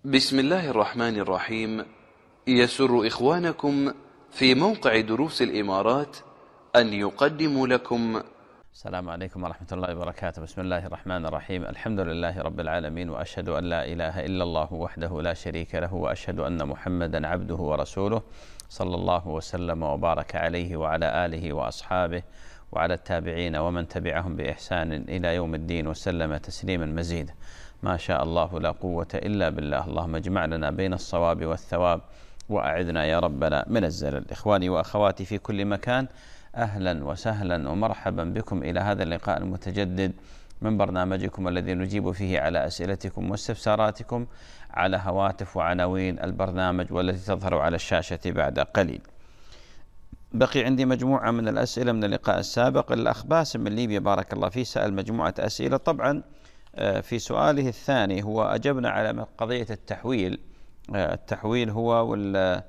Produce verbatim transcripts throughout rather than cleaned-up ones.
بسم الله الرحمن الرحيم. يسر إخوانكم في موقع دروس الإمارات أن يقدموا لكم. السلام عليكم ورحمة الله وبركاته. بسم الله الرحمن الرحيم. الحمد لله رب العالمين، وأشهد أن لا إله إلا الله وحده لا شريك له، وأشهد أن محمدا عبده ورسوله، صلى الله وسلم وبارك عليه وعلى آله وأصحابه وعلى التابعين ومن تبعهم بإحسان إلى يوم الدين، وسلم تسليما مزيدا. ما شاء الله لا قوة إلا بالله. اللهم اجمع لنا بين الصواب والثواب، وأعذنا يا ربنا من الزلل. إخواني وأخواتي في كل مكان، أهلا وسهلا ومرحبا بكم إلى هذا اللقاء المتجدد من برنامجكم الذي نجيب فيه على أسئلتكم واستفساراتكم على هواتف وعناوين البرنامج والتي تظهر على الشاشة بعد قليل. بقي عندي مجموعة من الأسئلة من اللقاء السابق. الأخ باسم من ليبيا بارك الله فيه سأل مجموعة أسئلة. طبعا في سؤاله الثاني هو أجبنا على قضية التحويل. التحويل هو وال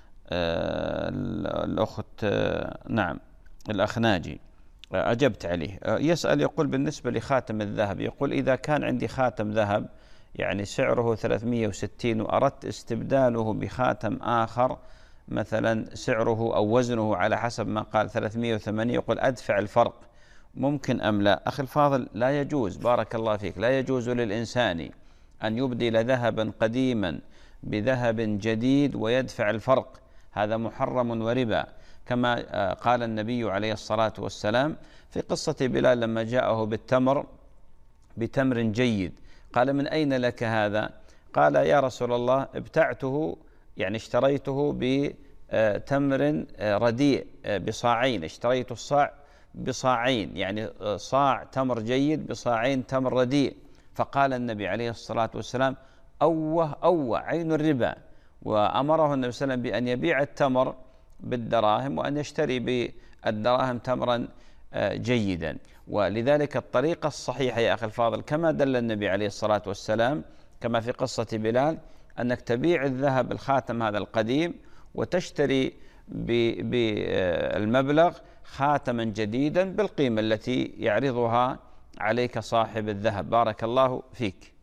الأخت نعم الأخ ناجي أجبت عليه. يسأل يقول بالنسبة لخاتم الذهب، يقول إذا كان عندي خاتم ذهب يعني سعره ثلاثمئة وستين وأردت استبداله بخاتم آخر مثلا سعره أو وزنه على حسب ما قال ثلاثمئة وثمانية، يقول أدفع الفرق، ممكن أم لا؟ أخي الفاضل، لا يجوز بارك الله فيك، لا يجوز للإنسان أن يبدل ذهبا قديما بذهب جديد ويدفع الفرق، هذا محرم وربا، كما قال النبي عليه الصلاة والسلام في قصة بلال لما جاءه بالتمر بتمر جيد، قال من أين لك هذا؟ قال يا رسول الله ابتعته يعني اشتريته بتمر رديء بصاعين، اشتريت الصاع بصاعين يعني صاع تمر جيد بصاعين تمر رديء. فقال النبي عليه الصلاة والسلام أوه أوه عين الربا، وأمره النبي صلى الله عليه وسلم بأن يبيع التمر بالدراهم وأن يشتري بالدراهم تمرا جيدا. ولذلك الطريقة الصحيحة يا أخي الفاضل كما دل النبي عليه الصلاة والسلام كما في قصة بلال أنك تبيع الذهب الخاتم هذا القديم وتشتري بالمبلغ خاتما جديدا بالقيمة التي يعرضها عليك صاحب الذهب. بارك الله فيك.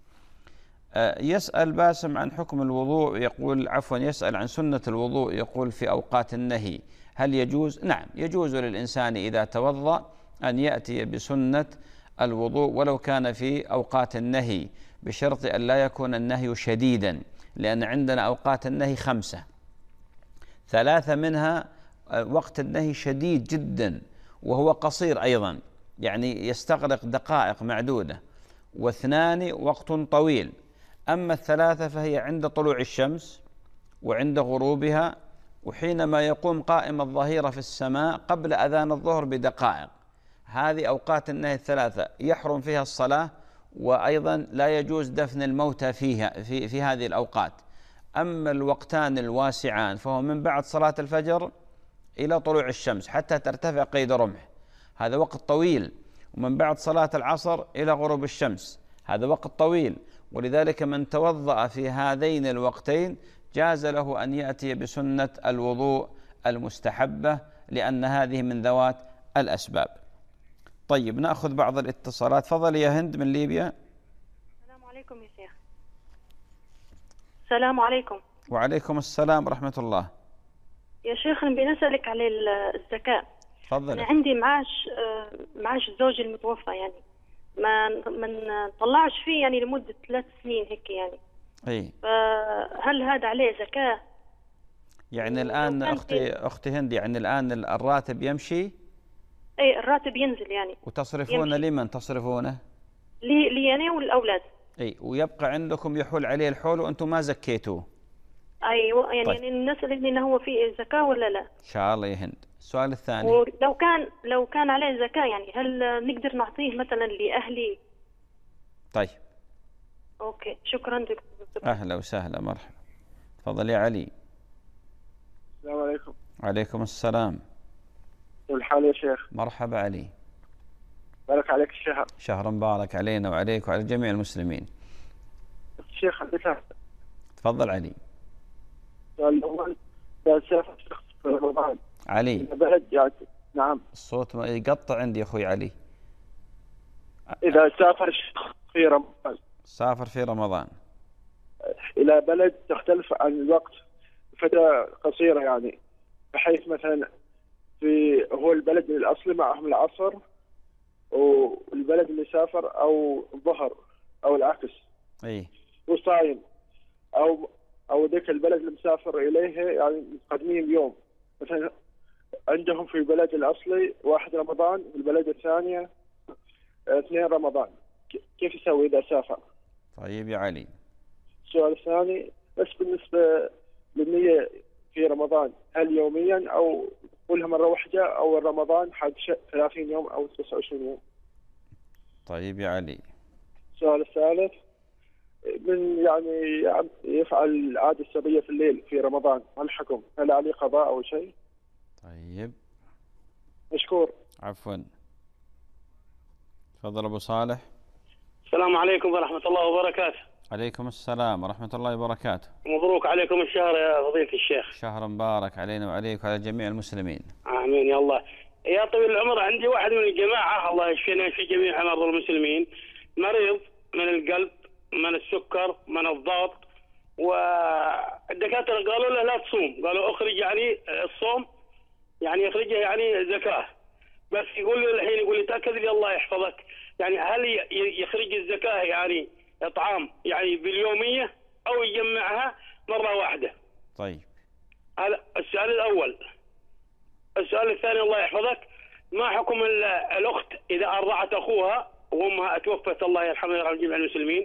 يسأل باسم عن حكم الوضوء، يقول عفوا يسأل عن سنة الوضوء، يقول في أوقات النهي هل يجوز؟ نعم يجوز للإنسان إذا توضأ أن يأتي بسنة الوضوء ولو كان في أوقات النهي، بشرط أن لا يكون النهي شديدا، لأن عندنا أوقات النهي خمسة، ثلاثة منها وقت النهي شديد جدا وهو قصير أيضا يعني يستغرق دقائق معدودة، واثنان وقت طويل. أما الثلاثة فهي عند طلوع الشمس وعند غروبها وحينما يقوم قائم الظهيرة في السماء قبل أذان الظهر بدقائق. هذه أوقات النهي الثلاثة يحرم فيها الصلاة، وأيضا لا يجوز دفن الموتى فيها في, في هذه الأوقات. أما الوقتان الواسعان فهو من بعد صلاة الفجر إلى طلوع الشمس حتى ترتفع قيد رمح، هذا وقت طويل، ومن بعد صلاة العصر إلى غروب الشمس هذا وقت طويل. ولذلك من توضأ في هذين الوقتين جاز له أن يأتي بسنة الوضوء المستحبة، لأن هذه من ذوات الأسباب. طيب نأخذ بعض الاتصالات. فضل يا هند من ليبيا. السلام عليكم يا شيخ. السلام عليكم. وعليكم السلام ورحمة الله. يا شيخ نبي نسألك على الزكاة. تفضل. أنا عندي معاش معاش زوجي المتوفى، يعني ما ما نطلعش فيه يعني لمدة ثلاث سنين هيك يعني. أي. فهل هذا عليه زكاة؟ يعني الآن أختي أختي هند يعني الآن الراتب يمشي؟ أي الراتب ينزل يعني. وتصرفونه لمن تصرفونه؟ لي لي أنا والأولاد. أي ويبقى عندكم يحول عليه الحول وأنتم ما زكيتوه. أيوة يعني طيب. يعني نسأل إنه هو فيه زكاة ولا لا؟ إن شاء الله يا هند. السؤال الثاني، ولو كان لو كان عليه زكاة يعني هل نقدر نعطيه مثلا لأهلي؟ طيب أوكي شكرا دكتور. أهلا وسهلا مرحبا. تفضل يا علي. السلام عليكم. وعليكم السلام. كيف الحال يا شيخ؟ مرحبا علي. بارك عليك الشهر. شهر مبارك علينا وعليك وعلى جميع المسلمين. الشيخ تفضل علي. السؤال الأول، إذا سافر شخص في رمضان علي بلد يعني نعم الصوت يقطع عندي يا أخوي علي. إذا سافر شخص في رمضان سافر في رمضان إلى بلد تختلف عن الوقت فترة قصيرة، يعني بحيث مثلا في هو البلد الأصلي معهم العصر والبلد اللي سافر أو الظهر أو العكس. أي. وصايم أو أو ذاك البلد اللي مسافر إليه يعني مقدمين بيوم، مثلا عندهم في البلد الأصلي واحد رمضان والبلد الثانية اثنين رمضان، كيف يسوي إذا سافر؟ طيب يا علي. السؤال الثاني بس بالنسبة للنية في رمضان، هل يوميا أو كلها مرة واحدة أو رمضان حد ثلاثين يوم أو تسعة وعشرين يوم؟ طيب يا علي. السؤال الثالث، من يعني يفعل العادة السرية في الليل في رمضان، ما الحكم؟ هل عليه قضاء أو شيء؟ طيب مشكور. عفوا. تفضل أبو صالح. السلام عليكم ورحمة الله وبركاته. عليكم السلام ورحمة الله وبركاته. مبروك عليكم الشهر يا فضيلة الشيخ. شهر مبارك علينا وعليك وعلى جميع المسلمين. آمين يا الله. يا طويل العمر، عندي واحد من الجماعة الله يشفينا في جميع مرضى المسلمين، مريض من القلب، من السكر، من الضغط، والدكاترة قالوا له لا تصوم، قالوا اخرج يعني الصوم يعني يخرجه يعني زكاة، بس يقول لي الحين يقول لي تأكد لي الله يحفظك، يعني هل يخرج الزكاة يعني إطعام يعني باليومية أو يجمعها مرة واحدة؟ طيب هذا السؤال الأول. السؤال الثاني الله يحفظك، ما حكم الأخت إذا أرضعت أخوها وأمها توفت الله يرحمها ويرحم جميع المسلمين،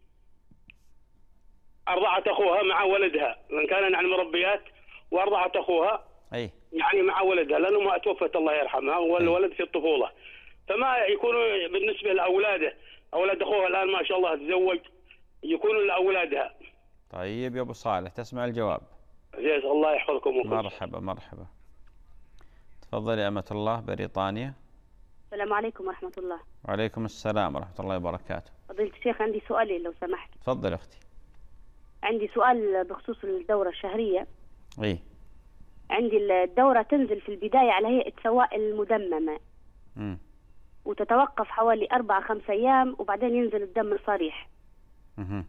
أرضعت أخوها مع ولدها لأن كان عن مربيات وأرضعت أخوها أي. يعني مع ولدها لأنه ما توفت الله يرحمها والولد في الطفولة، فما يكون بالنسبة لأولاده أولاد أخوها الآن ما شاء الله تزوج يكونوا لأولادها؟ طيب يا أبو صالح تسمع الجواب. جزاك الله يحفظكم وكم. مرحبا مرحبا. تفضلي يا أمة الله بريطانيا. السلام عليكم ورحمة الله. وعليكم السلام ورحمة الله وبركاته. فضيلة الشيخ عندي سؤالين لو سمحت. تفضل أختي. عندي سؤال بخصوص الدورة الشهرية. إيه. عندي الدورة تنزل في البداية على هيئة سوائل مدممة. امم وتتوقف حوالي أربع خمس أيام وبعدين ينزل الدم الصريح. اها.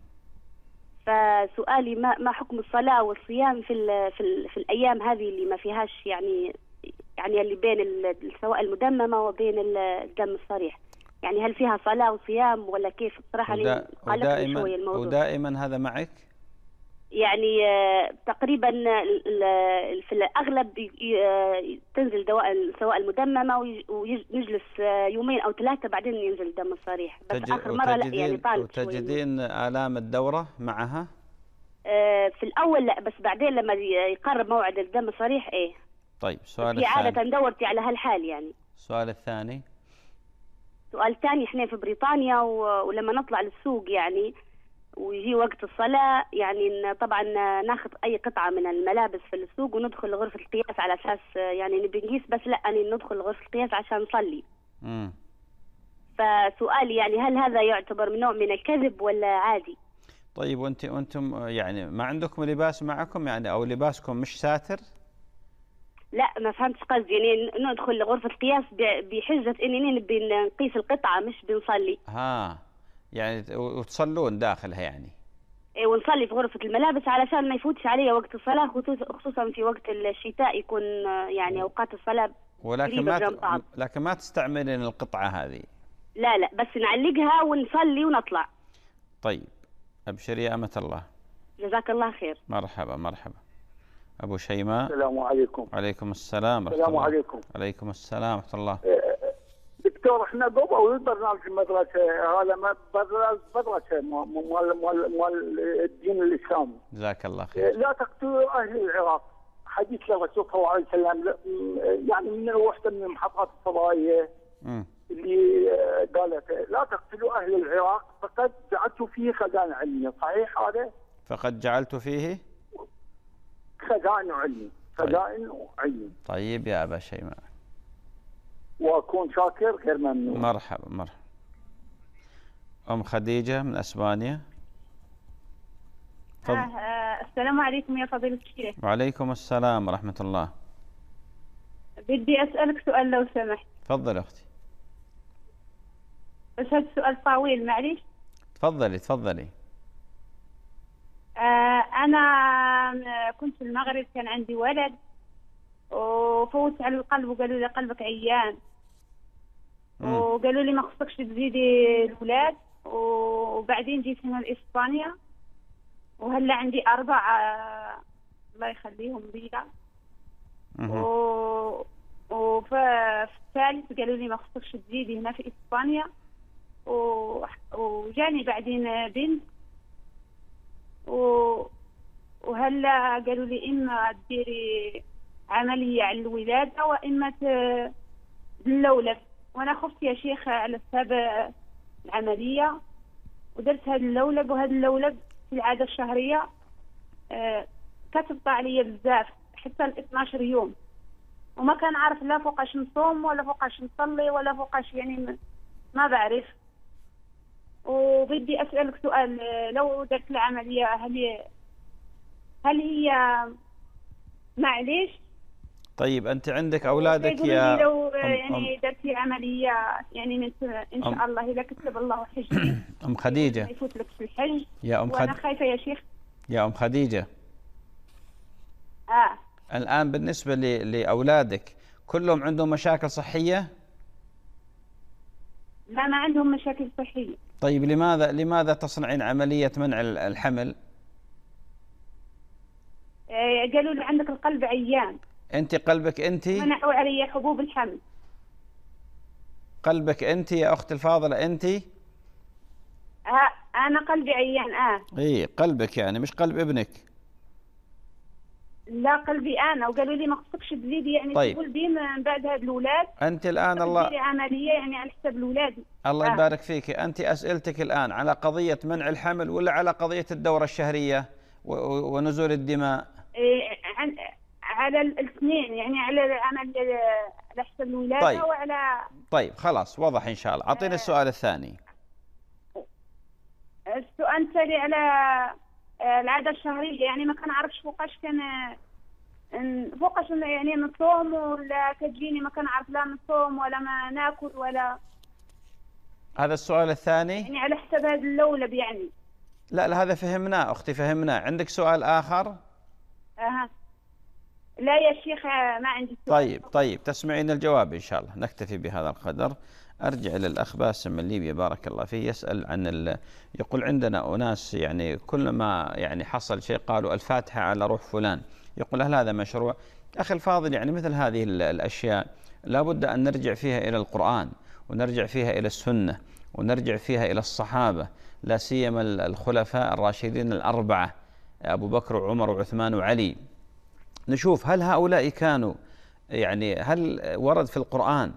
فسؤالي ما ما حكم الصلاة والصيام في ال في ال في الأيام هذه اللي ما فيهاش يعني يعني اللي بين السوائل المدممة وبين الدم الصريح، يعني هل فيها صلاة وصيام ولا كيف؟ بصراحة ودا ودائما شوية الموضوع. ودائما هذا معك؟ يعني تقريبا في الأغلب تنزل دواء سواء المدممة ويجلس يومين أو ثلاثة بعدين ينزل الدم الصريح، بس تج... آخر مرة لا يعني طالب. وتجدين آلام الدورة معها؟ في الأول لا، بس بعدين لما يقرب موعد الدم الصريح إيه. طيب سؤال الثاني. عادة دورتي على هالحال يعني. السؤال الثاني. سؤال ثاني، احنا في بريطانيا ولما نطلع للسوق يعني ويجي وقت الصلاة يعني طبعا ناخذ أي قطعة من الملابس في السوق وندخل غرفة القياس على أساس يعني نبي نقيس، بس لا يعني ندخل غرفة القياس عشان نصلي. امم فسؤالي يعني هل هذا يعتبر من نوع من الكذب ولا عادي؟ طيب وانت وانتم يعني ما عندكم لباس معكم يعني او لباسكم مش ساتر؟ لا ما فهمتش قصدي، يعني ندخل غرفة القياس بحجة اننا نبي نقيس القطعة مش بنصلي. ها يعني وتصلون داخلها يعني؟ ايه ونصلي في غرفة الملابس علشان ما يفوتش علي وقت الصلاة، خصوصا في وقت الشتاء يكون يعني اوقات الصلاة ولكن ما لكن ما تستعملين القطعة هذه؟ لا لا بس نعلقها ونصلي ونطلع. طيب ابشري يا أمة الله. جزاك الله خير. مرحبا مرحبا. أبو شيماء. السلام عليكم. عليكم السلام. السلام عليكم. عليكم السلام ورحمة الله. دكتور احنا قبل برنامج المدرسة هذا ما مدرسة مال مال مال الدين الإسلامي. جزاك الله خير. لا تقتلوا أهل العراق، حديث الرسول صلى الله عليه وسلم يعني من واحدة من المحطات الفضائية اللي قالت لا تقتلوا أهل العراق فقد جعلت فيه خزائن علمية، صحيح هذا؟ فقد جعلت فيه خزائن علمي خزائن علمي. طيب يا أبا شيماء. وأكون شاكر غير ممنون. مرحبا مرحبا. أم خديجة من أسبانيا. آه آه السلام عليكم يا فضيلة الشيخ. وعليكم السلام ورحمة الله. بدي أسألك سؤال لو سمحت. تفضل أختي. بس هذا السؤال طويل معليش. تفضلي تفضلي. آه أنا كنت في المغرب، كان عندي ولد وفوت على القلب وقالوا لي قلبك عيان، وقالوا لي ما خصكش تزيدي الولاد. وبعدين جيت هنا لإسبانيا وهلا عندي أربعة الله يخليهم ليا. و... وفي الثالث قالوا لي ما خصكش تزيدي هنا في إسبانيا. و... وجاني بعدين بنت و... وهلا قالوا لي إما تديري عملية على الولادة وإما تلولد، وأنا خفت يا شيخ على سبب العملية ودرت هذا اللولب. وهذا اللولب في العادة الشهرية آه كتبط عليا بزاف حتى ال اثناش يوم، وما كان عارف لا فوقاش نصوم ولا فوقاش نصلي ولا فوقاش، يعني ما بعرف. وبدي أسألك سؤال، لو درت العملية هل هل هي معليش؟ طيب أنت عندك أولادك يا لو يعني درتي عملية يعني من إن شاء الله إذا كتب الله حجي أم خديجة يفوت لك في الحج. يا أم وأنا خد... خايفة يا شيخ. يا أم خديجة آه الآن بالنسبة ل... لأولادك كلهم عندهم مشاكل صحية؟ لا ما عندهم مشاكل صحية. طيب لماذا لماذا تصنعين عملية منع الحمل؟ آه قالوا لي عندك القلب عيان. أنت قلبك أنت؟ منعوا علي حبوب الحمل. قلبك أنت يا أخت الفاضلة أنت؟ آه أنا قلبي عيان. آه إيه قلبك يعني مش قلب ابنك. لا قلبي أنا، وقالوا لي ما خصكش تزيدي يعني طيب. تقول بي من بعد هاد الأولاد. أنت الآن الله عملية يعني على حساب الأولاد. الله آه. يبارك فيك. أنت أسئلتك الآن على قضية منع الحمل ولا على قضية الدورة الشهرية ونزول الدماء؟ إيه عن على الاثنين، يعني على العمل على حساب الولادة. طيب. وعلى طيب خلاص وضح إن شاء الله. أعطينا السؤال الثاني. السؤال الثاني على العادة الشهرية، يعني ما كان عارفش فوقاش كان فوقاش يعني نصوم ولا كتجيني ما كان عارف لا نصوم ولا ما ناكل ولا. هذا السؤال الثاني يعني على حساب هذا اللولب يعني. لا لا هذا فهمناه أختي فهمناه. عندك سؤال آخر؟ أها لا يا شيخ ما عندي سؤال. طيب طيب تسمعين الجواب إن شاء الله. نكتفي بهذا القدر. أرجع للأخ باسم من ليبيا بارك الله فيه، يسأل عن ال... يقول عندنا أناس يعني كلما يعني حصل شيء قالوا الفاتحة على روح فلان، يقول هل هذا مشروع؟ أخي الفاضل يعني مثل هذه الأشياء لابد أن نرجع فيها إلى القرآن ونرجع فيها إلى السنة ونرجع فيها إلى الصحابة، لا سيما الخلفاء الراشدين الأربعة أبو بكر وعمر وعثمان وعلي. نشوف هل هؤلاء كانوا يعني هل ورد في القرآن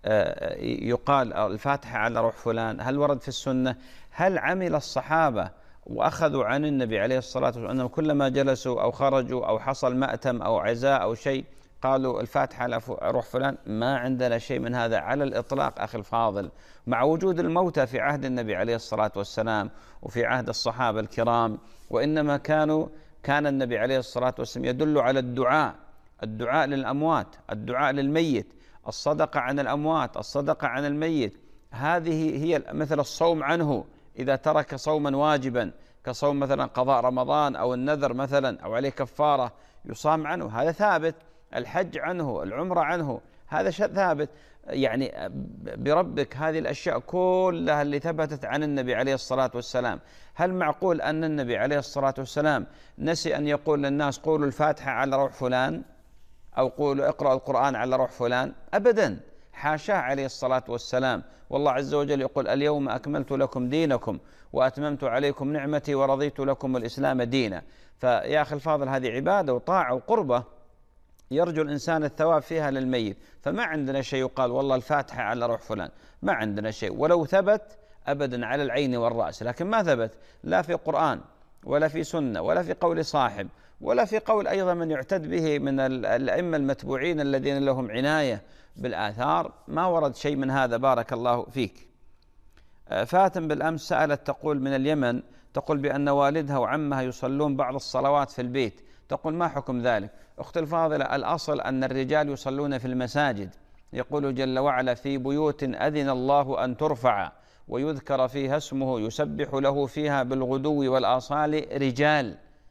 يقال الفاتحة على روح فلان؟ هل ورد في السنة؟ هل عمل الصحابة وأخذوا عن النبي عليه الصلاة والسلام أنهم كلما جلسوا أو خرجوا أو حصل مأتم أو عزاء أو شيء قالوا الفاتحة على روح فلان؟ ما عندنا شيء من هذا على الإطلاق أخي الفاضل، مع وجود الموتى في عهد النبي عليه الصلاة والسلام وفي عهد الصحابة الكرام. وإنما كانوا كان النبي عليه الصلاة والسلام يدل على الدعاء، الدعاء للأموات، الدعاء للميت، الصدقة عن الأموات، الصدقة عن الميت. هذه هي مثل الصوم عنه إذا ترك صوما واجبا كصوم مثلا قضاء رمضان أو النذر مثلا أو عليه كفارة يصام عنه، هذا ثابت. الحج عنه، العمرة عنه، هذا شيء ثابت. يعني بربك هذه الأشياء كلها اللي ثبتت عن النبي عليه الصلاة والسلام، هل معقول أن النبي عليه الصلاة والسلام نسي أن يقول للناس قولوا الفاتحة على روح فلان أو قولوا اقرأوا القرآن على روح فلان؟ أبدا، حاشاه عليه الصلاة والسلام. والله عز وجل يقول اليوم أكملت لكم دينكم وأتممت عليكم نعمتي ورضيت لكم الإسلام دينا. فيا أخي الفاضل هذه عبادة وطاعة وقربة يرجو الإنسان الثواب فيها للميت، فما عندنا شيء يقال والله الفاتحة على روح فلان، ما عندنا شيء. ولو ثبت أبدا على العين والرأس، لكن ما ثبت لا في قرآن ولا في سنة ولا في قول صاحب ولا في قول أيضا من يعتد به من الأئمة المتبوعين الذين لهم عناية بالآثار، ما ورد شيء من هذا بارك الله فيك. فاتن بالأمس سألت تقول من اليمن، تقول بأن والدها وعمها يصلون بعض الصلوات في البيت، تقول ما حكم ذلك؟ أختي الفاضلة الأصل أن الرجال يصلون في المساجد، يقول جل وعلا في بيوت أذن الله أن ترفع ويذكر فيها اسمه يسبح له فيها بالغدو والآصال رجال،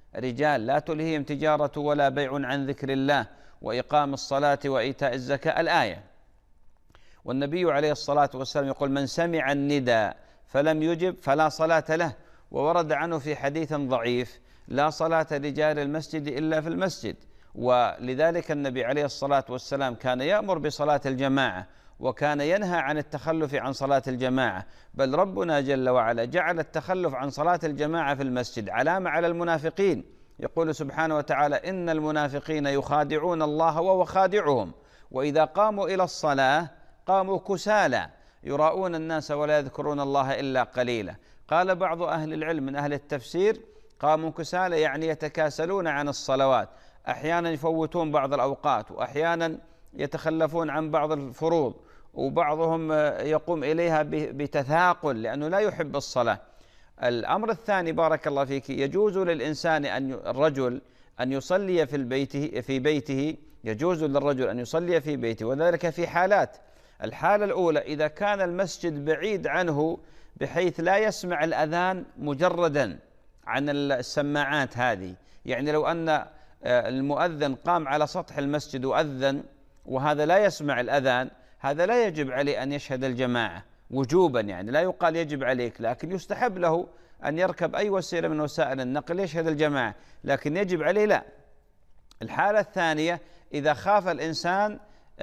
رجال لا تلهيهم تجارة ولا بيع عن ذكر الله وإقام الصلاة وإيتاء الزكاة الآية. والنبي عليه الصلاة والسلام يقول: من سمع الندى فلم يجب فلا صلاة له. وورد عنه في حديث ضعيف: لا صلاة لجار المسجد إلا في المسجد. ولذلك النبي عليه الصلاة والسلام كان يأمر بصلاة الجماعة، وكان ينهى عن التخلف عن صلاة الجماعة. بل ربنا جل وعلا جعل التخلف عن صلاة الجماعة في المسجد علامة على المنافقين. يقول سبحانه وتعالى: إن المنافقين يخادعون الله وهو خادعهم وإذا قاموا إلى الصلاة قاموا كسالى يراؤون الناس ولا يذكرون الله إلا قليلا. قال بعض أهل العلم من أهل التفسير: قاموا كسالى يعني يتكاسلون عن الصلوات، أحيانا يفوتون بعض الأوقات، وأحيانا يتخلفون عن بعض الفروض، وبعضهم يقوم إليها بتثاقل لأنه لا يحب الصلاة. الأمر الثاني بارك الله فيك: يجوز للإنسان أن الرجل أن يصلي في البيت في بيته يجوز للرجل أن يصلي في بيته، وذلك في حالات. الحالة الأولى: إذا كان المسجد بعيد عنه بحيث لا يسمع الأذان مجردا عن السماعات هذه، يعني لو أن المؤذن قام على سطح المسجد وأذن وهذا لا يسمع الأذان، هذا لا يجب عليه أن يشهد الجماعة وجوبا، يعني لا يقال يجب عليك، لكن يستحب له أن يركب أي وسيلة من وسائل النقل يشهد الجماعة، لكن يجب عليه لا. الحالة الثانية: إذا خاف الإنسان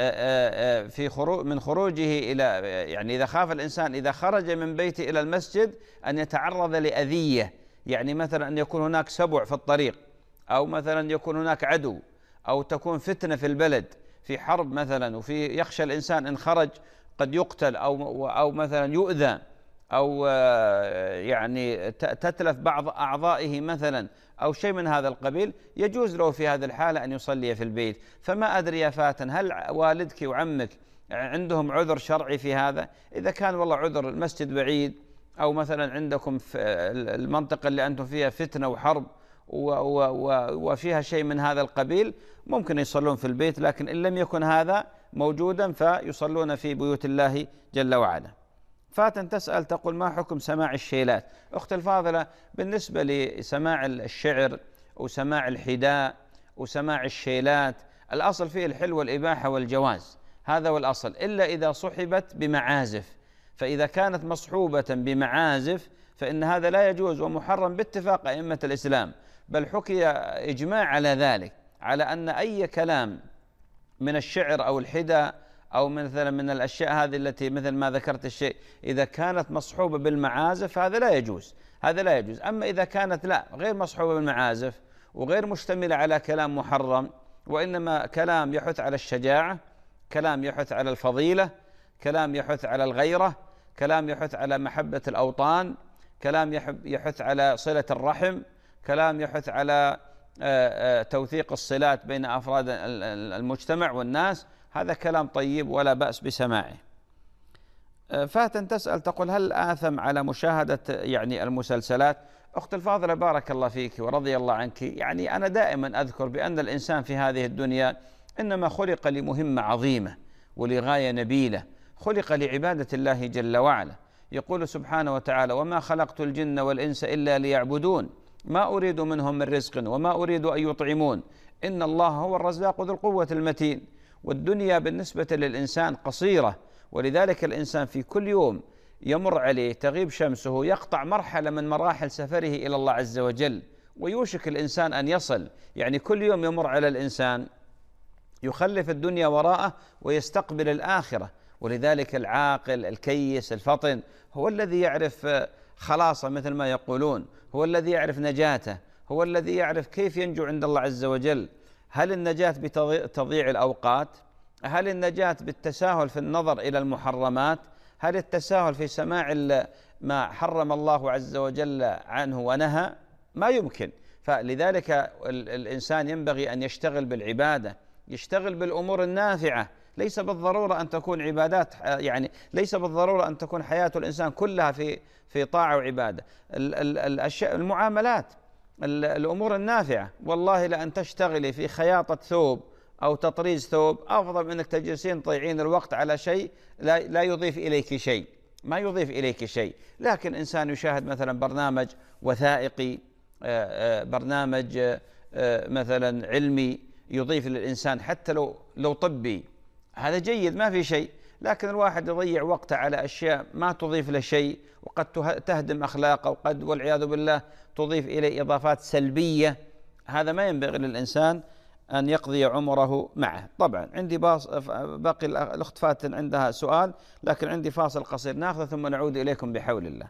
في خروج من خروجه إلى يعني إذا خاف الإنسان إذا خرج من بيته إلى المسجد أن يتعرض لأذية، يعني مثلا أن يكون هناك سبع في الطريق، أو مثلا يكون هناك عدو، أو تكون فتنة في البلد، في حرب مثلا، وفي يخشى الإنسان إن خرج قد يقتل أو أو مثلا يؤذى، أو يعني تتلف بعض أعضائه مثلا، أو شيء من هذا القبيل، يجوز له في هذه الحالة أن يصلي في البيت. فما أدري يا فاتن، هل والدك وعمك عندهم عذر شرعي في هذا؟ إذا كان والله عذر المسجد بعيد، أو مثلا عندكم في المنطقة اللي أنتم فيها فتنة وحرب وفيها شيء من هذا القبيل، ممكن يصلون في البيت، لكن إن لم يكن هذا موجودا فيصلون في بيوت الله جل وعلا. فاتن تسأل تقول: ما حكم سماع الشيلات؟ أخت الفاضلة، بالنسبة لسماع الشعر وسماع الحداء وسماع الشيلات، الأصل فيه الحل والإباحة والجواز، هذا هو الأصل، إلا إذا صحبت بمعازف. فإذا كانت مصحوبة بمعازف فإن هذا لا يجوز ومحرم باتفاق أئمة الإسلام، بل حكي إجماع على ذلك، على أن أي كلام من الشعر أو الحداء أو مثلا من الأشياء هذه التي مثل ما ذكرت الشيء إذا كانت مصحوبة بالمعازف هذا لا يجوز، هذا لا يجوز. أما إذا كانت لا غير مصحوبة بالمعازف وغير مشتملة على كلام محرم، وإنما كلام يحث على الشجاعة، كلام يحث على الفضيلة، كلام يحث على الغيرة، كلام يحث على محبة الأوطان، كلام يحث على صلة الرحم، كلام يحث على توثيق الصلات بين أفراد المجتمع والناس، هذا كلام طيب ولا بأس بسماعه. فاتن تسأل تقول: هل آثم على مشاهدة يعني المسلسلات؟ أخت الفاضلة بارك الله فيك ورضي الله عنك، يعني أنا دائما أذكر بأن الإنسان في هذه الدنيا إنما خلق لمهمة عظيمة ولغاية نبيلة، خلق لعبادة الله جل وعلا. يقول سبحانه وتعالى: وما خلقت الجن والإنس إلا ليعبدون ما أريد منهم من رزق وما أريد أن يطعمون إن الله هو الرزاق ذو القوة المتين. والدنيا بالنسبة للإنسان قصيرة، ولذلك الإنسان في كل يوم يمر عليه تغيب شمسه يقطع مرحلة من مراحل سفره إلى الله عز وجل، ويوشك الإنسان أن يصل، يعني كل يوم يمر على الإنسان يخلف الدنيا وراءه ويستقبل الآخرة. ولذلك العاقل الكيس الفطن هو الذي يعرف خلاصه مثل ما يقولون، هو الذي يعرف نجاته، هو الذي يعرف كيف ينجو عند الله عز وجل. هل النجاة بتضييع الأوقات؟ هل النجاة بالتساهل في النظر إلى المحرمات؟ هل التساهل في سماع ما حرم الله عز وجل عنه ونهى؟ ما يمكن. فلذلك الإنسان ينبغي أن يشتغل بالعبادة، يشتغل بالأمور النافعة، ليس بالضرورة أن تكون عبادات، يعني ليس بالضرورة أن تكون حياة الإنسان كلها في في طاعة وعبادة. الأشياء المعاملات، الأمور النافعة، والله لأن تشتغلي في خياطة ثوب أو تطريز ثوب أفضل من أنك تجلسين تضيعين الوقت على شيء لا, لا يضيف إليك شيء، ما يضيف إليك شيء. لكن إنسان يشاهد مثلا برنامج وثائقي برنامج مثلا علمي يضيف للإنسان حتى لو لو طبي، هذا جيد ما في شيء. لكن الواحد يضيع وقته على أشياء ما تضيف له شيء، وقد تهدم أخلاقه، وقد والعياذ بالله تضيف إليه إضافات سلبية، هذا ما ينبغي للإنسان أن يقضي عمره معه. طبعا عندي باقي الأخت فاتن عندها سؤال، لكن عندي فاصل قصير ناخذه ثم نعود إليكم بحول الله.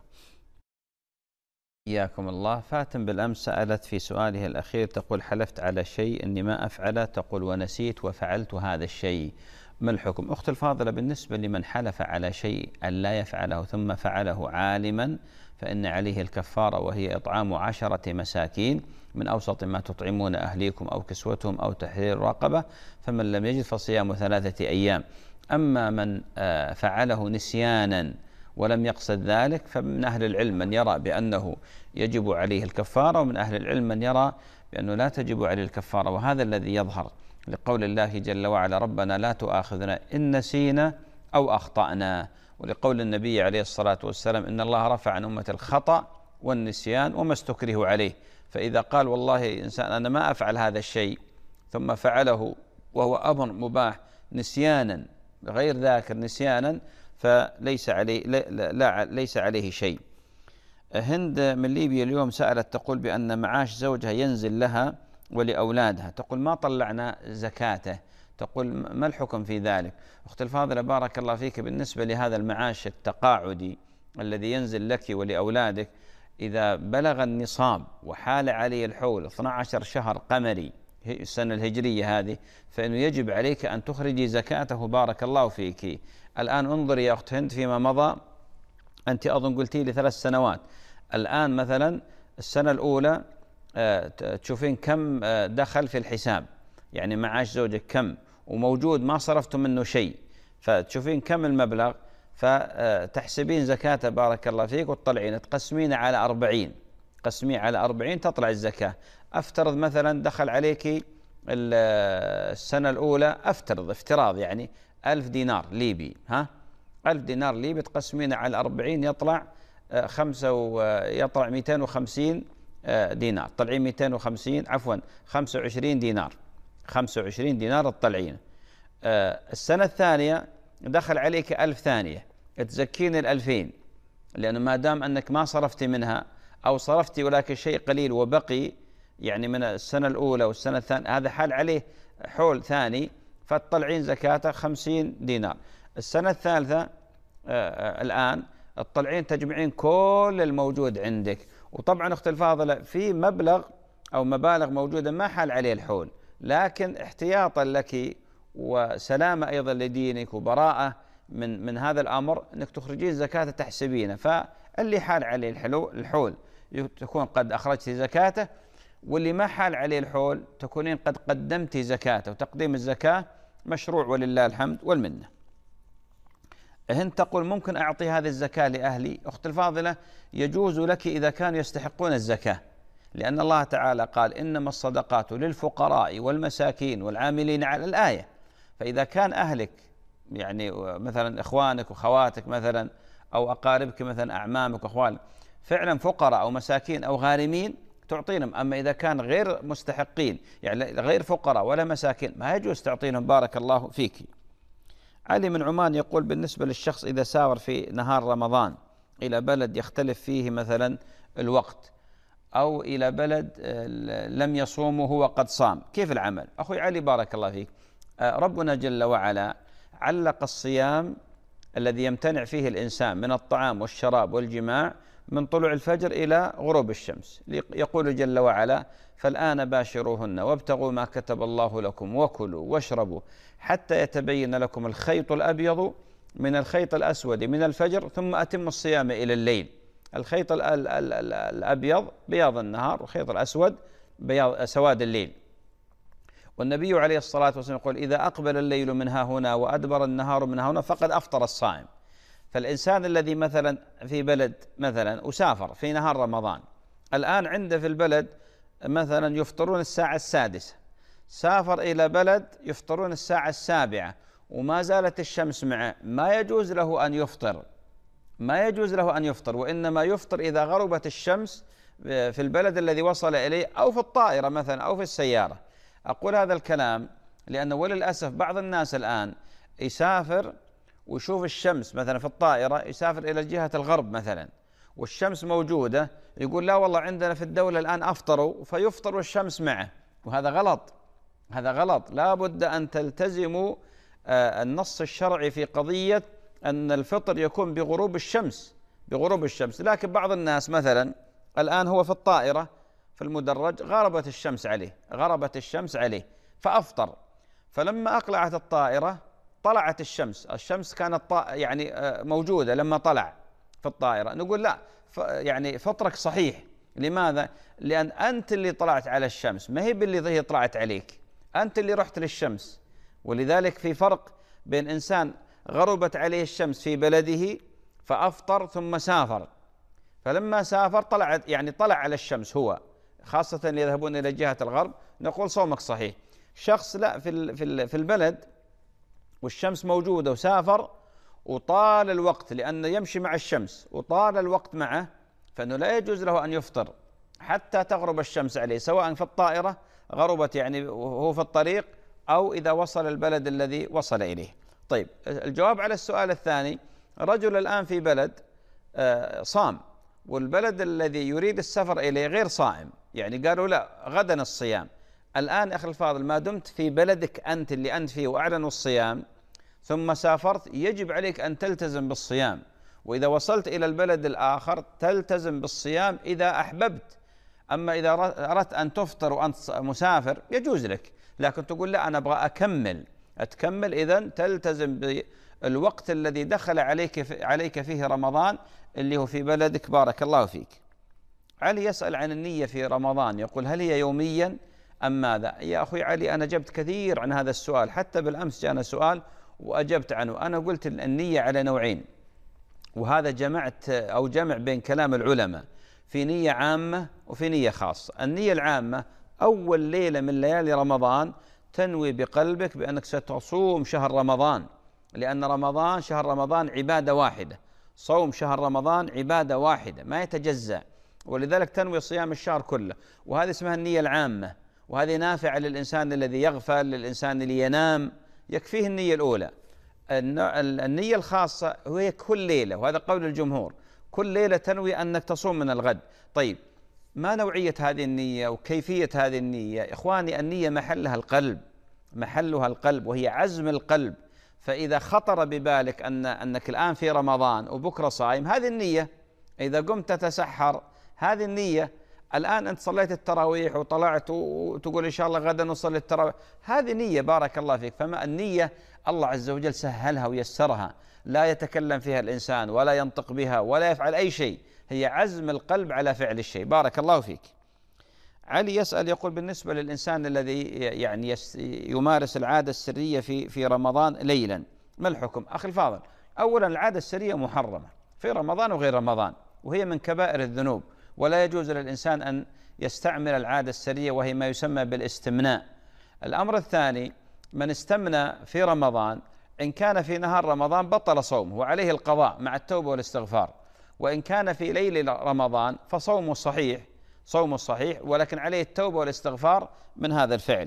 حياكم الله. فاتن بالأمس سألت في سؤالها الأخير تقول: حلفت على شيء أني ما أفعله، تقول ونسيت وفعلت هذا الشيء، ما الحكم؟ أخت الفاضلة، بالنسبة لمن حلف على شيء أن لا يفعله ثم فعله عالما فإن عليه الكفارة، وهي إطعام عشرة مساكين من أوسط ما تطعمون أهليكم أو كسوتهم أو تحرير رقبة، فمن لم يجد فصيام ثلاثة أيام. أما من فعله نسيانا ولم يقصد ذلك فمن أهل العلم من يرى بأنه يجب عليه الكفارة، ومن أهل العلم من يرى بأنه لا تجب عليه الكفارة، وهذا الذي يظهر لقول الله جل وعلا: ربنا لا تؤاخذنا إن نسينا أو أخطأنا، ولقول النبي عليه الصلاة والسلام: إن الله رفع عن أمة الخطأ والنسيان وما استكره عليه. فإذا قال والله إنسان أنا ما أفعل هذا الشيء ثم فعله وهو أمر مباح نسيانا غير ذاكر نسيانا فليس عليه لا لا ليس عليه شيء. هند من ليبيا اليوم سألت تقول بأن معاش زوجها ينزل لها ولأولادها، تقول ما طلعنا زكاته، تقول ما الحكم في ذلك؟ أخت الفاضلة بارك الله فيك، بالنسبة لهذا المعاش التقاعدي الذي ينزل لك ولأولادك، إذا بلغ النصاب وحال عليه الحول اثني عشر شهر قمري السنة الهجرية هذه، فإنه يجب عليك أن تخرجي زكاته بارك الله فيك. الآن انظري يا أخت هند فيما مضى، أنت أظن قلتي لي ثلاث سنوات، الآن مثلا السنة الأولى تشوفين كم دخل في الحساب، يعني معاش زوجك كم وموجود ما صرفتم منه شيء، فتشوفين كم المبلغ فتحسبين زكاة بارك الله فيك وتطلعين تقسمين على أربعين، قسمي على أربعين تطلع الزكاة. أفترض مثلا دخل عليك السنة الأولى، أفترض افتراض يعني ألف دينار ليبي، ها ألف دينار ليبي تقسمين على أربعين يطلع خمسة ويطلع مئتين وخمسين دينار، طلعين مئتين وخمسين عفوا خمسة وعشرين دينار، خمسة وعشرين دينار تطلعين. السنة الثانية دخل عليك ألف ثانية، تزكين الألفين، لأنه ما دام أنك ما صرفتي منها أو صرفتي ولكن شيء قليل وبقي يعني من السنة الأولى والسنة الثانية، هذا حال عليه حول ثاني فتطلعين زكاته خمسين دينار. السنة الثالثة آه الآن تطلعين تجمعين كل الموجود عندك، وطبعا أخت الفاضلة في مبلغ أو مبالغ موجودة ما حال عليه الحول، لكن احتياطا لك وسلامة أيضا لدينك وبراءة من من هذا الأمر أنك تخرجين زكاة تحسبينه، فاللي حال عليه الحول تكون قد أخرجت زكاته، واللي ما حال عليه الحول تكونين قد قدمت زكاته، وتقديم الزكاة مشروع ولله الحمد والمنة. هند تقول ممكن أعطي هذه الزكاة لأهلي؟ أخت الفاضلة يجوز لك إذا كانوا يستحقون الزكاة، لأن الله تعالى قال إنما الصدقات للفقراء والمساكين والعاملين على الآية، فإذا كان أهلك يعني مثلا إخوانك وخواتك مثلا أو أقاربك مثلا أعمامك وأخوالك فعلا فقراء أو مساكين أو غارمين تعطينهم، أما إذا كان غير مستحقين يعني غير فقراء ولا مساكين ما يجوز تعطينهم بارك الله فيك. علي من عمان يقول بالنسبة للشخص إذا سافر في نهار رمضان إلى بلد يختلف فيه مثلا الوقت أو إلى بلد لم يصومه وهو قد صام، كيف العمل؟ أخوي علي بارك الله فيك، ربنا جل وعلا علق الصيام الذي يمتنع فيه الإنسان من الطعام والشراب والجماع من طلوع الفجر إلى غروب الشمس، يقول جل وعلا فالآن باشروهن وابتغوا ما كتب الله لكم وكلوا واشربوا حتى يتبين لكم الخيط الأبيض من الخيط الأسود من الفجر ثم أتموا الصيام إلى الليل. الخيط ال ال ال ال الأبيض بياض النهار والخيط الأسود بياض سواد الليل. والنبي عليه الصلاة والسلام يقول إذا أقبل الليل من ها هنا وأدبر النهار من ها هنا فقد أفطر الصائم. فالإنسان الذي مثلا في بلد مثلا أسافر في نهار رمضان الآن عنده في البلد مثلا يفطرون الساعة السادسة، سافر إلى بلد يفطرون الساعة السابعة وما زالت الشمس معه، ما يجوز له أن يفطر، ما يجوز له أن يفطر، وإنما يفطر إذا غربت الشمس في البلد الذي وصل إليه أو في الطائرة مثلا أو في السيارة. أقول هذا الكلام لأنه وللأسف بعض الناس الآن يسافر ويشوف الشمس مثلا في الطائرة، يسافر إلى جهة الغرب مثلا والشمس موجودة، يقول لا والله عندنا في الدولة الآن أفطروا، فيفطر والشمس معه، وهذا غلط. هذا غلط. لا بد أن تلتزموا النص الشرعي في قضية أن الفطر يكون بغروب الشمس، بغروب الشمس. لكن بعض الناس مثلا الآن هو في الطائرة في المدرج، غربت الشمس عليه، غربت الشمس عليه فأفطر، فلما أقلعت الطائرة طلعت الشمس، الشمس كانت يعني موجودة لما طلع في الطائرة، نقول لا يعني فطرك صحيح. لماذا؟ لأن أنت اللي طلعت على الشمس، ما هي باللي هي طلعت عليك، أنت اللي رحت للشمس. ولذلك في فرق بين إنسان غربت عليه الشمس في بلده فأفطر ثم سافر، فلما سافر طلعت يعني طلع على الشمس هو، خاصة اللي يذهبون إلى جهة الغرب، نقول صومك صحيح. شخص لا في في البلد والشمس موجودة وسافر وطال الوقت لأنه يمشي مع الشمس وطال الوقت معه، فإنه لا يجوز له أن يفطر حتى تغرب الشمس عليه، سواء في الطائرة غربت يعني وهو في الطريق أو إذا وصل البلد الذي وصل إليه. طيب الجواب على السؤال الثاني، رجل الآن في بلد صام والبلد الذي يريد السفر إليه غير صائم، يعني قالوا لا غدا الصيام. الآن أخي الفاضل ما دمت في بلدك أنت اللي أنت فيه وأعلنوا الصيام ثم سافرت، يجب عليك أن تلتزم بالصيام، وإذا وصلت إلى البلد الآخر تلتزم بالصيام إذا أحببت. أما إذا أردت أن تفطر وأنت مسافر يجوز لك، لكن تقول لا أنا أبغى أكمل أتكمل، إذن تلتزم بالوقت الذي دخل عليك عليك فيه رمضان اللي هو في بلدك. بارك الله فيك. علي يسأل عن النية في رمضان، يقول هل هي يوميا أم ماذا؟ يا أخوي علي أنا أجبت كثير عن هذا السؤال، حتى بالأمس جاءنا سؤال وأجبت عنه. أنا قلت النية على نوعين، وهذا جمعت أو جمع بين كلام العلماء، في نية عامة وفي نية خاصة. النية العامة أول ليلة من ليالي رمضان تنوي بقلبك بأنك ستصوم شهر رمضان، لأن رمضان شهر رمضان عبادة واحدة، صوم شهر رمضان عبادة واحدة ما يتجزأ، ولذلك تنوي صيام الشهر كله، وهذه اسمها النية العامة، وهذه نافعة للإنسان الذي يغفل، للإنسان اللي ينام، يكفيه النية الأولى. النية الخاصة هي كل ليلة، وهذا قول الجمهور، كل ليلة تنوي أنك تصوم من الغد. طيب ما نوعية هذه النية وكيفية هذه النية؟ إخواني النية محلها القلب، محلها القلب، وهي عزم القلب. فإذا خطر ببالك أن أنك الآن في رمضان وبكرة صائم، هذه النية. إذا قمت تتسحر هذه النية. الآن أنت صليت التراويح وطلعت وتقول إن شاء الله غدا نصلي التراويح، هذه نية. بارك الله فيك. فما النية الله عز وجل سهلها ويسرها، لا يتكلم فيها الإنسان ولا ينطق بها ولا يفعل أي شيء، هي عزم القلب على فعل الشيء. بارك الله فيك. علي يسأل يقول بالنسبة للإنسان الذي يعني يمارس العادة السرية في في رمضان ليلا، ما الحكم؟ أخي الفاضل، أولا العادة السرية محرمة في رمضان وغير رمضان، وهي من كبائر الذنوب، ولا يجوز للإنسان أن يستعمل العادة السرية، وهي ما يسمى بالاستمناء. الأمر الثاني، من استمنى في رمضان إن كان في نهار رمضان بطل صومه وعليه القضاء مع التوبة والاستغفار، وإن كان في ليل رمضان فصومه صحيح، صومه صحيح، ولكن عليه التوبة والاستغفار من هذا الفعل.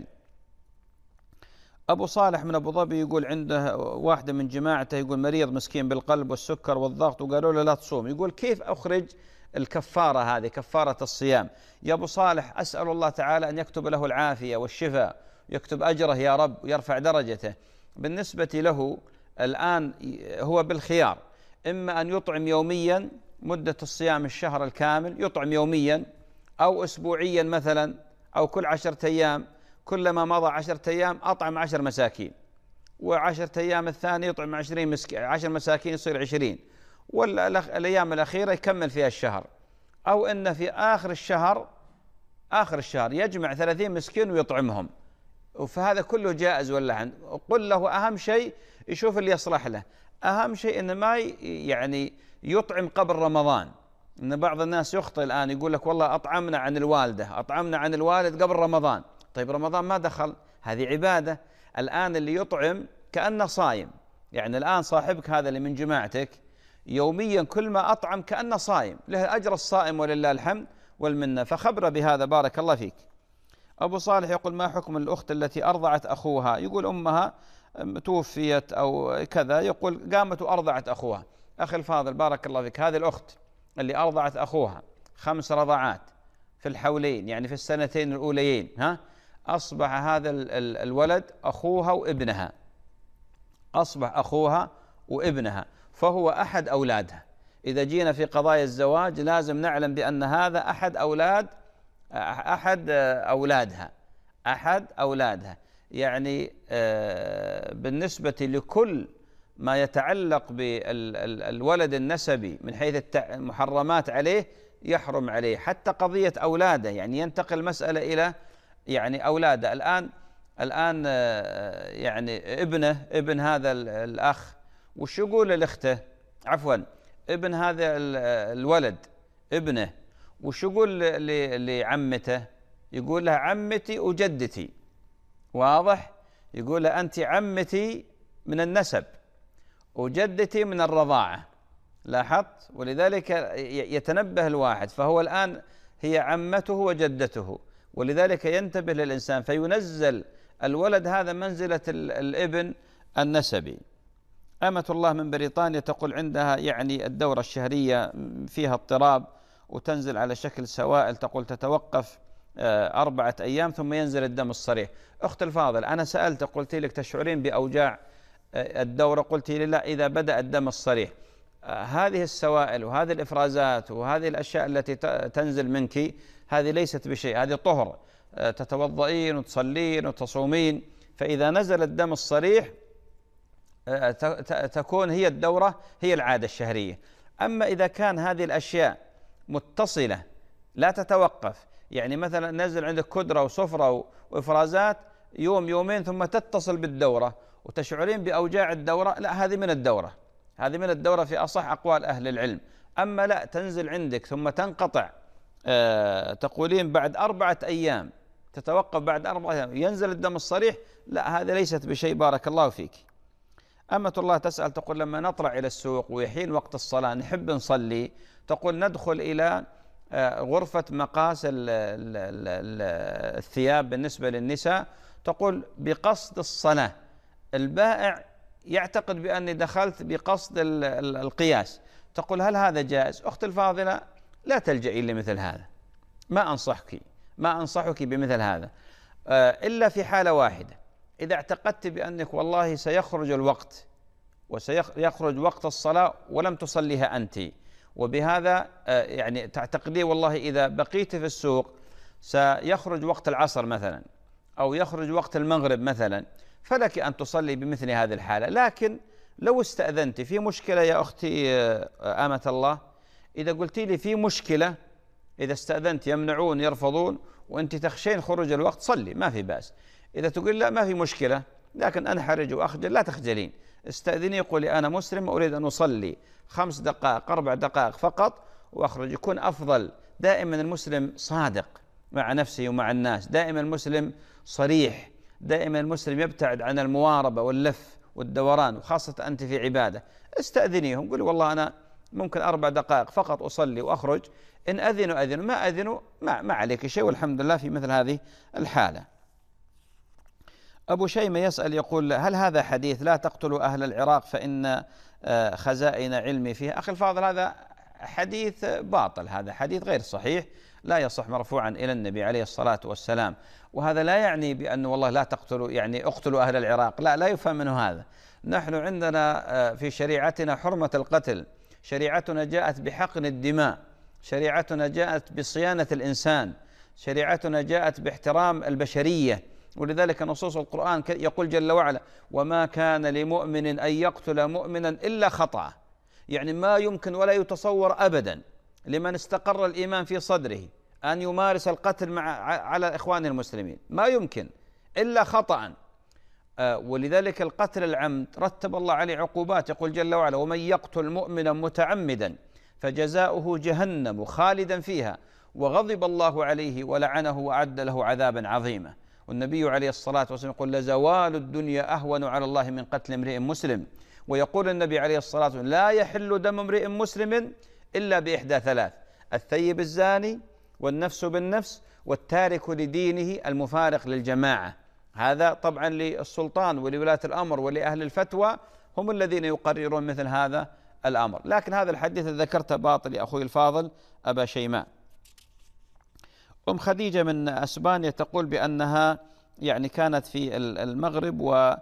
أبو صالح من أبو ظبي يقول عنده واحدة من جماعته يقول مريض مسكين بالقلب والسكر والضغط، وقالوا له لا تصوم، يقول كيف أخرج الكفارة هذه، كفارة الصيام؟ يا أبو صالح أسأل الله تعالى أن يكتب له العافية والشفاء، يكتب أجره يا رب ويرفع درجته. بالنسبة له الآن هو بالخيار، إما أن يطعم يوميا مدة الصيام الشهر الكامل، يطعم يوميا أو أسبوعيا مثلا، أو كل عشرة أيام، كلما مضى عشرة أيام أطعم عشر مساكين، وعشرة أيام الثانية يطعم عشرين مسكين، عشر مساكين يصير عشرين، والأيام الأخيرة يكمل فيها الشهر. أو إن في آخر الشهر آخر الشهر يجمع ثلاثين مسكين ويطعمهم، فهذا كله جائز ولا؟ قل له أهم شيء يشوف اللي يصلح له، أهم شيء إن ما يعني يطعم قبل رمضان. إن بعض الناس يخطئ الآن يقول لك والله أطعمنا عن الوالدة، أطعمنا عن الوالد قبل رمضان. طيب رمضان ما دخل، هذه عبادة. الآن اللي يطعم كأنه صايم، يعني الآن صاحبك هذا اللي من جماعتك يوميا كل ما أطعم كأنه صايم، له أجر الصائم ولله الحمد، والمنة. فخبر بهذا بارك الله فيك. أبو صالح يقول: ما حكم الأخت التي أرضعت أخوها؟ يقول أمها توفيت أو كذا، يقول قامت وأرضعت أخوها. أخي الفاضل بارك الله فيك، هذه الأخت اللي أرضعت أخوها خمس رضعات في الحولين، يعني في السنتين الأوليين، ها أصبح هذا الولد أخوها وابنها، أصبح أخوها وابنها، فهو أحد أولادها. إذا جينا في قضايا الزواج لازم نعلم بأن هذا أحد أولاد أحد أولادها أحد أولادها يعني بالنسبة لكل ما يتعلق بالولد النسبي من حيث المحرمات عليه يحرم عليه، حتى قضية أولاده، يعني ينتقل مسألة إلى يعني أولاده. الآن الآن يعني ابنه ابن هذا الأخ وش يقول لأخته، عفوا ابن هذا الولد ابنه وش يقول لعمته؟ يقول لها عمتي وجدتي، واضح؟ يقول لها أنت عمتي من النسب وجدتي من الرضاعة، لاحظت؟ ولذلك يتنبه الواحد، فهو الآن هي عمته وجدته، ولذلك ينتبه للإنسان فينزل الولد هذا منزلة الابن النسبي. أمة الله من بريطانيا تقول عندها يعني الدورة الشهرية فيها اضطراب وتنزل على شكل سوائل، تقول تتوقف أربعة أيام ثم ينزل الدم الصريح. أخت الفاضل أنا سألت قلت لك تشعرين بأوجاع الدورة؟ قلت لي لا، إذا بدأ الدم الصريح. هذه السوائل وهذه الإفرازات وهذه الأشياء التي تنزل منك هذه ليست بشيء، هذه طهر، تتوضئين وتصلين وتصومين، فإذا نزل الدم الصريح تكون هي الدورة هي العادة الشهرية. أما إذا كان هذه الأشياء متصلة لا تتوقف، يعني مثلا نزل عندك كدرة وصفرة وإفرازات يوم يومين ثم تتصل بالدورة وتشعرين بأوجاع الدورة، لا هذه من الدورة، هذه من الدورة في أصح أقوال أهل العلم. أما لا تنزل عندك ثم تنقطع، آه تقولين بعد أربعة أيام تتوقف، بعد أربعة أيام ينزل الدم الصريح، لا هذا ليست بشيء بارك الله فيك. أمة الله تسأل تقول لما نطلع إلى السوق ويحين وقت الصلاة نحب نصلي، تقول ندخل إلى غرفة مقاس الثياب بالنسبة للنساء، تقول بقصد الصلاة، البائع يعتقد بأني دخلت بقصد القياس، تقول هل هذا جائز؟ أخت الفاضلة لا تلجئي لمثل هذا، ما أنصحك ما أنصحك بمثل هذا إلا في حالة واحدة، إذا اعتقدت بأنك والله سيخرج الوقت وسيخرج وقت الصلاة ولم تصليها أنت، وبهذا يعني تعتقدي والله إذا بقيت في السوق سيخرج وقت العصر مثلا أو يخرج وقت المغرب مثلا، فلك أن تصلي بمثل هذه الحالة. لكن لو استأذنت في مشكلة يا أختي آمة الله، إذا قلتي لي في مشكلة، إذا استأذنت يمنعون يرفضون وأنت تخشين خروج الوقت، صلي ما في بأس. إذا تقول لا ما في مشكلة لكن أنحرج وأخجل، لا تخجلين، استأذني قولي أنا مسلم أريد أن أصلي خمس دقائق أربع دقائق فقط وأخرج، يكون أفضل. دائما المسلم صادق مع نفسه ومع الناس، دائما المسلم صريح، دائما المسلم يبتعد عن المواربة واللف والدوران، وخاصة أنت في عبادة. استأذنيهم قولي والله أنا ممكن أربع دقائق فقط أصلي وأخرج، إن أذنوا أذنوا، ما أذنوا ما, ما عليك شيء، والحمد لله في مثل هذه الحالة. أبو شيمة يسأل يقول هل هذا حديث لا تقتلوا أهل العراق فإن خزائن علمي فيها؟ أخي الفاضل هذا حديث باطل، هذا حديث غير صحيح، لا يصح مرفوعا إلى النبي عليه الصلاة والسلام. وهذا لا يعني بأن والله لا تقتلوا يعني اقتلوا أهل العراق، لا لا يفهم منه هذا. نحن عندنا في شريعتنا حرمة القتل، شريعتنا جاءت بحقن الدماء، شريعتنا جاءت بصيانة الإنسان، شريعتنا جاءت باحترام البشرية. ولذلك نصوص القرآن يقول جل وعلا وما كان لمؤمن أن يقتل مؤمنا إلا خطأ، يعني ما يمكن ولا يتصور أبدا لمن استقر الإيمان في صدره أن يمارس القتل مع على إخوان المسلمين، ما يمكن إلا خطأ. آه ولذلك القتل العمد رتب الله عليه عقوبات، يقول جل وعلا ومن يقتل مؤمنا متعمدا فجزاؤه جهنم خالدا فيها وغضب الله عليه ولعنه وأعد له عذابا عظيما. والنبي عليه الصلاة والسلام يقول لزوال الدنيا أهون على الله من قتل امرئ مسلم. ويقول النبي عليه الصلاة والسلام لا يحل دم امرئ مسلم إلا بإحدى ثلاث: الثيب الزاني والنفس بالنفس والتارك لدينه المفارق للجماعة. هذا طبعا للسلطان ولولاة الأمر ولأهل الفتوى، هم الذين يقررون مثل هذا الأمر. لكن هذا الحديث ذكرته باطل يا أخوي الفاضل أبا شيماء. أم خديجة من أسبانيا تقول بأنها يعني كانت في المغرب،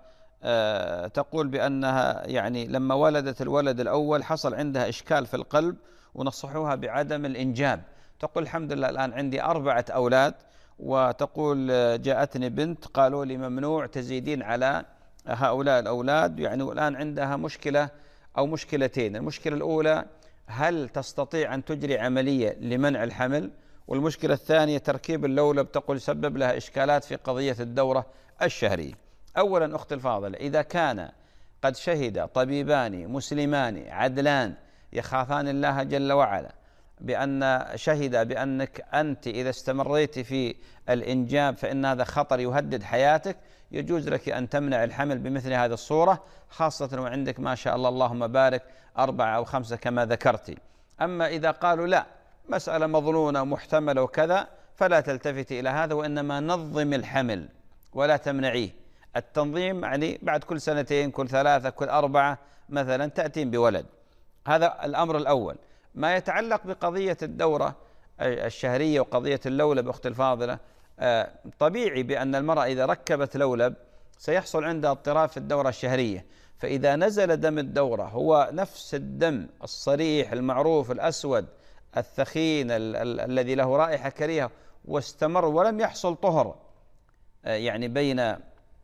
وتقول بأنها يعني لما ولدت الولد الأول حصل عندها إشكال في القلب ونصحوها بعدم الإنجاب. تقول الحمد لله الآن عندي أربعة أولاد، وتقول جاءتني بنت قالوا لي ممنوع تزيدين على هؤلاء الأولاد، يعني الآن عندها مشكلة أو مشكلتين. المشكلة الأولى هل تستطيع أن تجري عملية لمنع الحمل، والمشكلة الثانية تركيب اللولب تقول سبب لها إشكالات في قضية الدورة الشهرية. أولا أخت الفاضلة، إذا كان قد شهد طبيبان مسلمان عدلان يخافان الله جل وعلا بأن شهد بأنك أنت إذا استمريت في الإنجاب فإن هذا خطر يهدد حياتك، يجوز لك أن تمنع الحمل بمثل هذه الصورة، خاصة وعندك ما شاء الله اللهم بارك أربعة أو خمسة كما ذكرتي. أما إذا قالوا لا مسألة مظنونة محتملة وكذا فلا تلتفت إلى هذا، وإنما نظم الحمل ولا تمنعيه. التنظيم يعني بعد كل سنتين كل ثلاثة كل أربعة مثلا تأتين بولد. هذا الأمر الأول. ما يتعلق بقضية الدورة الشهرية وقضية اللولب أخت الفاضلة، طبيعي بأن المرأة إذا ركبت لولب سيحصل عندها اضطراب في الدورة الشهرية، فإذا نزل دم الدورة هو نفس الدم الصريح المعروف الأسود الثخين ال ال الذي له رائحة كريهة واستمر ولم يحصل طهر، يعني بين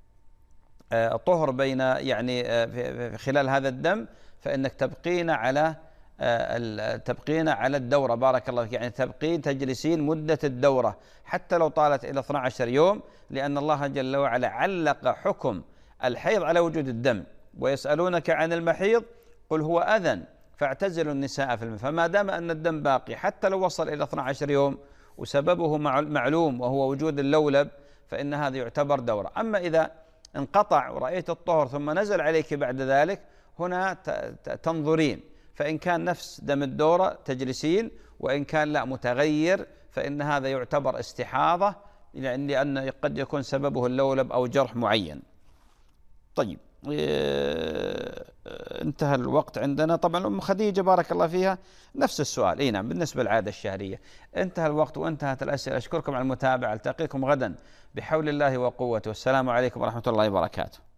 طهر بين يعني في خلال هذا الدم، فإنك تبقين على تبقين على الدورة بارك الله فيك، يعني تبقين تجلسين مدة الدورة حتى لو طالت إلى اثني عشر يوم، لأن الله جل وعلا علق حكم الحيض على وجود الدم. ويسألونك عن المحيض قل هو أذى فاعتزلوا النساء في المحيض، فما دام أن الدم باقي حتى لو وصل إلى اثني عشر يوم وسببه معلوم وهو وجود اللولب فإن هذا يعتبر دورة. أما إذا انقطع ورأيت الطهر ثم نزل عليك بعد ذلك هنا تنظرين، فإن كان نفس دم الدورة تجلسين، وإن كان لا متغير فإن هذا يعتبر استحاضة، لأن قد يكون سببه اللولب أو جرح معين. طيب انتهى الوقت عندنا. طبعا أم خديجة بارك الله فيها نفس السؤال، اي نعم بالنسبة للعادة الشهرية. انتهى الوقت وانتهت الأسئلة. أشكركم على المتابعة، ألتقيكم غدا بحول الله وقوته، والسلام عليكم ورحمة الله وبركاته.